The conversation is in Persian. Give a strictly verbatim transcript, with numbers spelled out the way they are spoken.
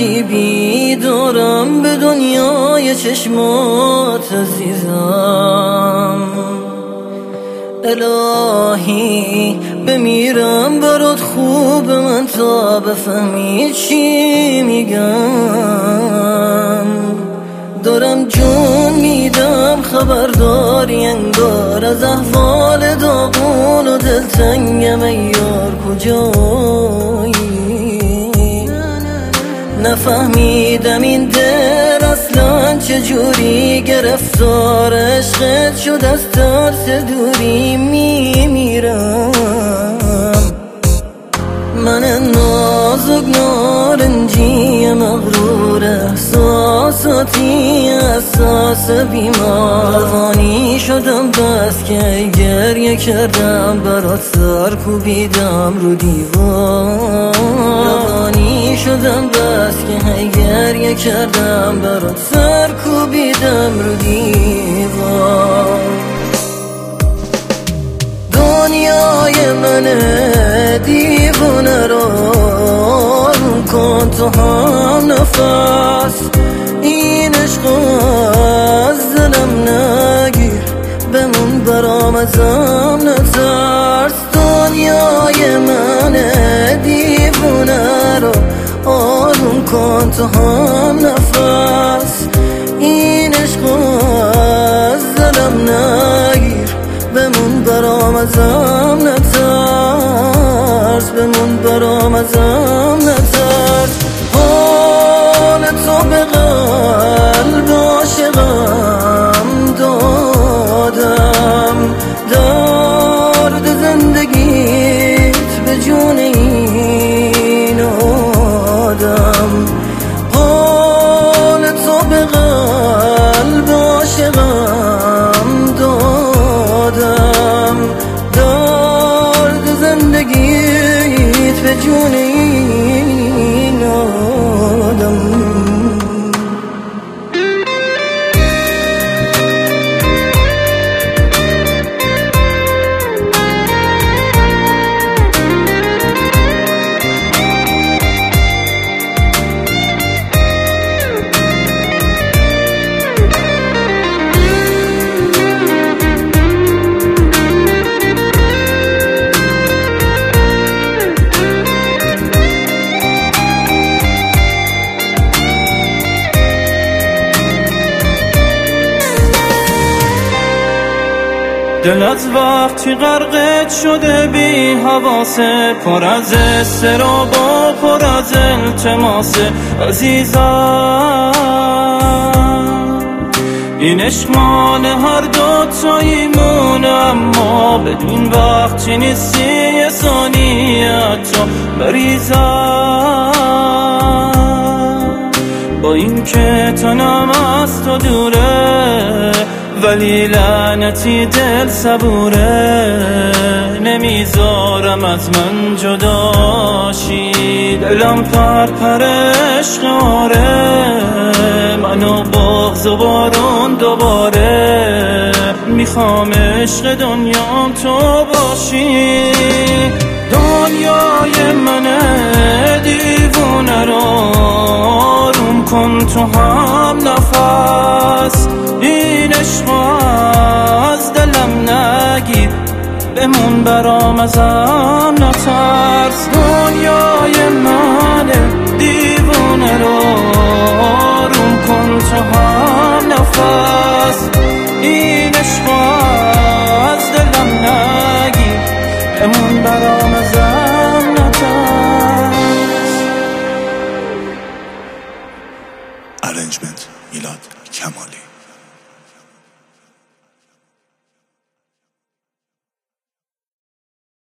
عجیبی دارم به دنیای چشمات عزیزم. الهی بمیرم برات خوب من تا بفهمی چی میگم. دارم جون میدم خبرداری انگار از احوال داغون و دلتنگم ای یار کجایی. نفهمیدم این دل اصلا چجوری گرفتار عشقت شد، از ترس دوری میمیرم. من نازک نارنجی مغرور احساساتی احساس بیمار. روانی شدم بس که گریه کردم برات سر کوبیدم رو دیوار. روانی شدم بس که گریه کردم برات سر کوبیدم رو دیوار. دنیای منه دیوانه رو آروم کن تو هم نفس. این عشق از دلم نگیر بمون برام ازم نترس. دنیای منه دیوانه رو آروم کن تو هم نفس. این عشق از دلم نگیر بمون برام ازم نترس. بمون برام ازم نترس. حال تو به قلب عاشقم دادم، درد زندگیت به جون این آدم. حال تو به قلب عاشقم دادم، درد زندگیت به جون این آدم. دل از وقتی غرقت شده بی حواسه، پر از استراب و پر از التماس. عزیزم این عشق مال هر دو تاییمونه، اما بدون وقتی نیستی یه ثانیه تو بریزم. با این که تنم از تو دوره ولی لعنتی دل صبوره، نمیذارم از من جداشی. دلم پر پر عشق آره، منو بغض و بارون دوباره. میخوام عشق دنیام تو باشی. دنیای منه دیوونه رو آروم کن تو هم نفس. این عشق از دلم نگیر بمون برام ازم نترس. دنیای منه دیوونه رو آروم کن تو هم نفس. این عشق از دلم نگیر بمون برام ازم نترس. ارنجمنت میلاد کمالی.